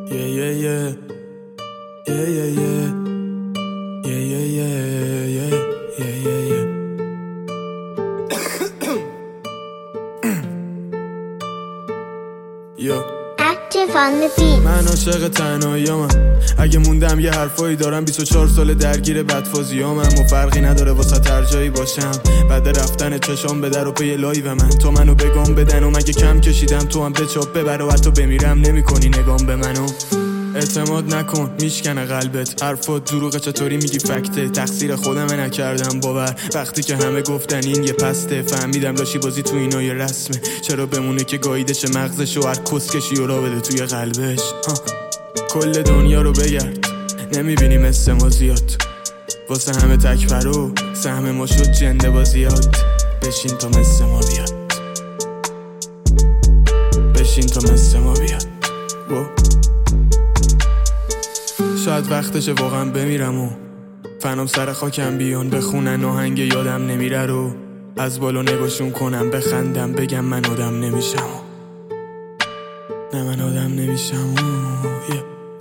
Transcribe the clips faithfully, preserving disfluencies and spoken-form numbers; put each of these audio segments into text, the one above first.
Yeah, yeah, yeah. Yeah, yeah, yeah. Yeah, yeah, yeah, yeah. Yeah, yeah, yeah. Yo. Active on the beat. من عاشق تنهایی‌ام، اگه موندم یه حرفایی دارم. بیست و چهار سال درگیر بدفازیامم و فرقی نداره واسه هر جایی باشم. بعد رفتن چشام به در و پی لایو من، تو منو بگم بدن و مگه کم کشیدم تو هم به چاپ ببر و حتی بمیرم نمی‌کنی نگام به منو. اعتماد نکن میشکنه قلبت، حرفات دروغه چطوری میگی فکته. تقصیر خودمه نکردم باور وقتی که همه گفتن این یه پسته. فهمیدم لاشی بازی تو اینا یه رسمه، چرا بمونه که گاییدش مغزش و هر کسکشی و را بده توی قلبش. ها. کل دنیا رو بگرد نمیبینی مثل ما زیاد، واسه همه تکبرو سهم ما شد جنده با زیاد. بشین تا مثل ما بیاد، بشین تا مثل ما بیاد. و شاید وقتشه واقعا بمیرم و فنام سر خاکم بیان بخونن آهنگ یادم نمیره رو از بالا نگاشون کنم بخندم بگم من آدم نمیشم و نه من آدم نمیشم و yeah.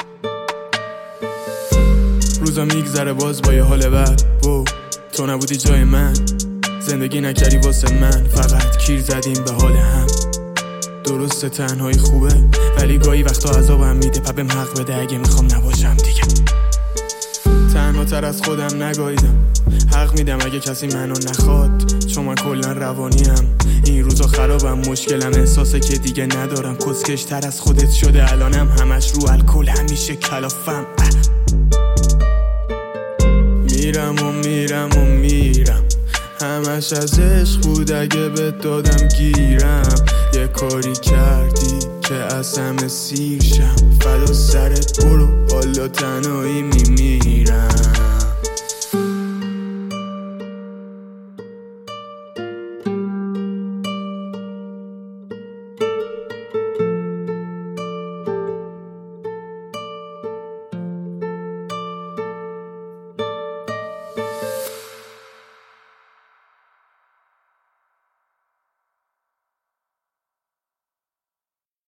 روزا میگذره باز با یه حال بد و تو نبودی جای من، زندگی نکردی واسه من، فقط کیر زدیم به حال هم. درسته تنهایی خوبه ولی گاهی وقتا عذابم میده، پبم حق بده اگه میخوام نباشم دیگه. تنها تر از خودم نگاهیدم، حق میدم اگه کسی منو نخواد، چون من کلا روانیم. این روزا خرابم، مشکلم احساسه که دیگه ندارم. کسکش تر از خودت شده الانم، همش رو الکل همیشه کلافم. میرم و میرم و میرم، همش از عشق بود اگه بهت دادم گیرم. یه کاری کردی که از همه سیر شم، فدا سرت برو حالا تنهایی میمیرم.